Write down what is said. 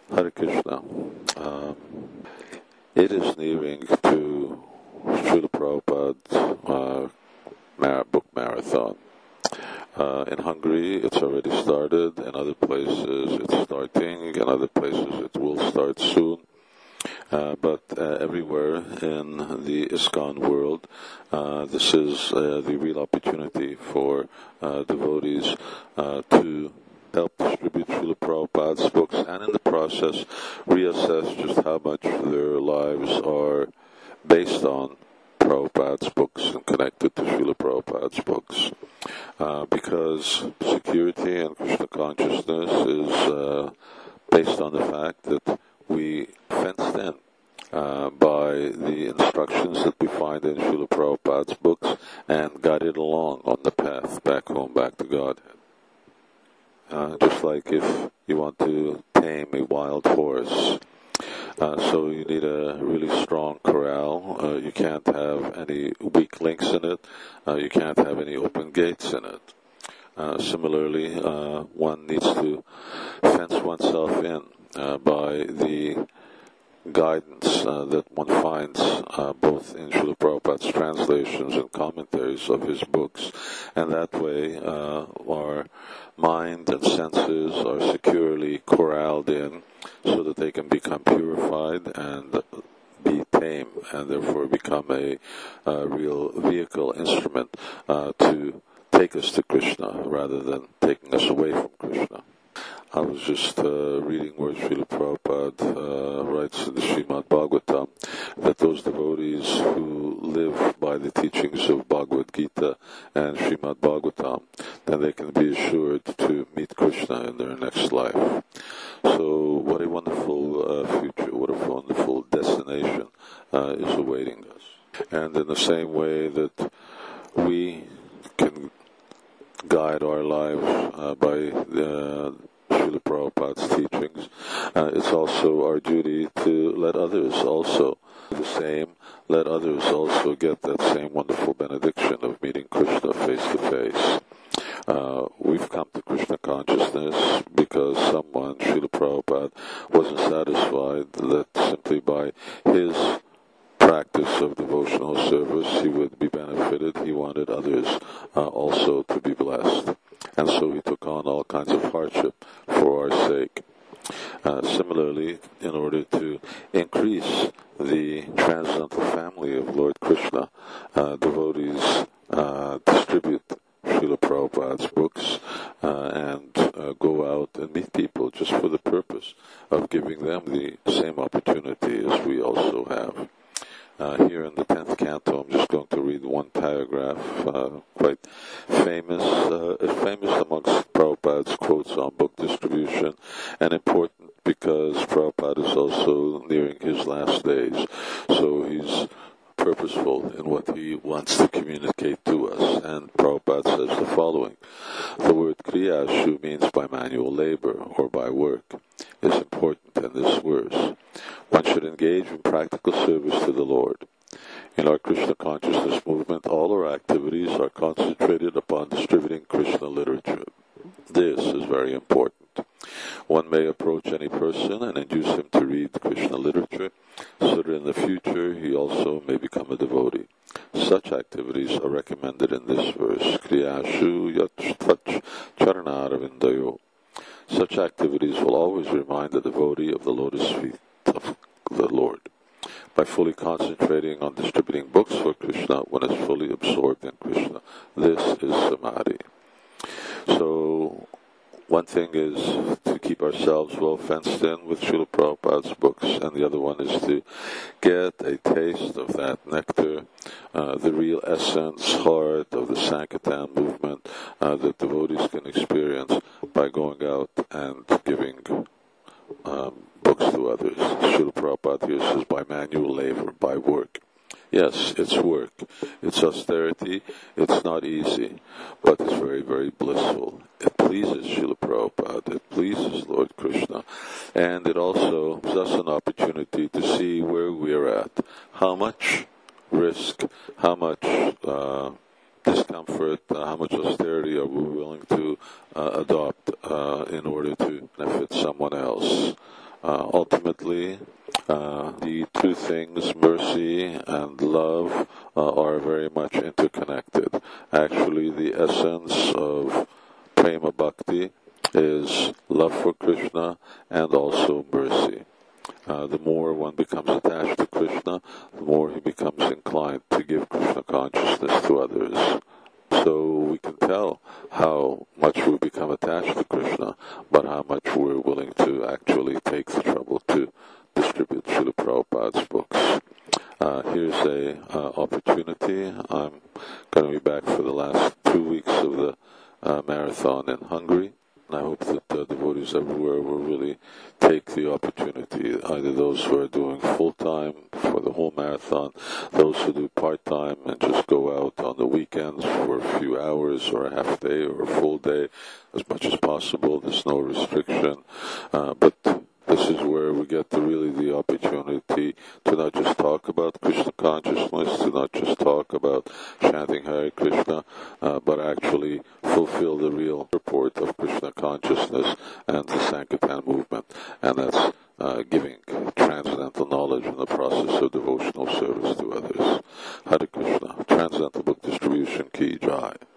Hare Krishna. It is nearing to Srila Prabhupada's book marathon. In Hungary, it's already started. In other places, it's starting. In other places, it will start soon. But everywhere in the ISKCON world, this is the real opportunity for devotees to help distribute Srila Prabhupada's books, and in the process reassess just how much their lives are based on Prabhupada's books and connected to Srila Prabhupada's books. Because security and Krishna consciousness is based on the fact that we fenced in by the instructions that we find in Srila Prabhupada's books and guided along on the path back home, back to Godhead. Just like if you want to tame a wild horse, so you need a really strong corral. You can't have any weak links in it. You can't have any open gates in it. Similarly, one needs to fence oneself in by the guidance that one finds both in Srila Prabhupada's translations and commentaries of his books, and that way our mind and senses are securely corralled in so that they can become purified and be tame, and therefore become a real vehicle, instrument to take us to Krishna rather than taking us away from Krishna. I was just reading where Srila Prabhupada writes in the Srimad Bhagavatam that those devotees who live by the teachings of Bhagavad Gita and Srimad Bhagavatam, then they can be assured to meet Krishna in their next life. So what a wonderful future, what a wonderful destination is awaiting us. And in the same way that we can guide our lives by Srila Prabhupada's teachings, it's also our duty to let others also do the same, let others also get that same wonderful benediction of meeting Krishna face to face. We've come to Krishna consciousness because someone, Srila Prabhupada, wasn't satisfied that simply by his practice of devotional service he would be benefited. He wanted others also to be blessed. And so he took on all kinds of hardship for our sake. Similarly, in order to increase the transcendental family of Lord Krishna, devotees distribute Srila Prabhupada's books and go out and meet people just for the purpose of giving them the same opportunity as we also have. Here in the 10th canto, I'm just going to read one paragraph, quite famous amongst Prabhupada's quotes on book distribution, and important because Prabhupada is also nearing his last days. So he's purposeful in what he wants to communicate to us. And Prabhupada says the following: the word kriyashu means by manual labor or by work. Is important in this verse. One should engage in practical service to the Lord. In our Krishna consciousness movement, all our activities are concentrated upon distributing Krishna literature. This is very important. One may approach any person and induce him to read Krishna literature, so that in the future he also may become a devotee. Such activities are recommended in this verse. Kriyashu yat charanaravindayo. Such activities will always remind the devotee of the lotus feet of the Lord. By fully concentrating on distributing books for Krishna, one is fully absorbed in Krishna. This is samadhi. So, one thing is to keep ourselves well fenced in with Srila Prabhupada's books, and the other one is to get a taste of that nectar, the real essence, heart of the Sankirtan movement that devotees can experience by going out and giving books to others. Srila Prabhupada here says by manual labor, by work. Yes, it's work. It's austerity. It's not easy, but it's very, very blissful. It pleases Srila Prabhupada. It pleases Lord Krishna. And it also gives us an opportunity to see where we're at. How much risk, how much discomfort, how much austerity are we willing to adopt in order to benefit someone else. Ultimately, the two things, mercy and love, are very much interconnected. Actually, the essence of prema bhakti is love for Krishna and also mercy. The more one becomes attached to Krishna, the more he becomes inclined to give Krishna consciousness to others. So we can tell how much we become attached to Krishna, but how much we're willing to actually take the trouble to distribute Srila Prabhupada's books. Here's a opportunity. I'm going to be back for the last 2 weeks of the marathon in Hungary. And I hope that devotees everywhere will really take the opportunity, either those who are doing full-time for the whole marathon, those who do part-time and just go out on the weekends for a few hours or a half day or a full day, as much as possible. There's no restriction. But this is where we get really the opportunity to not just talk about Krishna consciousness, to not just talk about chanting Hare Krishna, but actually fulfill the real purport of Krishna consciousness and the Sankirtan movement. And that's giving transcendental knowledge in the process of devotional service to others. Hare Krishna. Transcendental Book Distribution Ki Jai.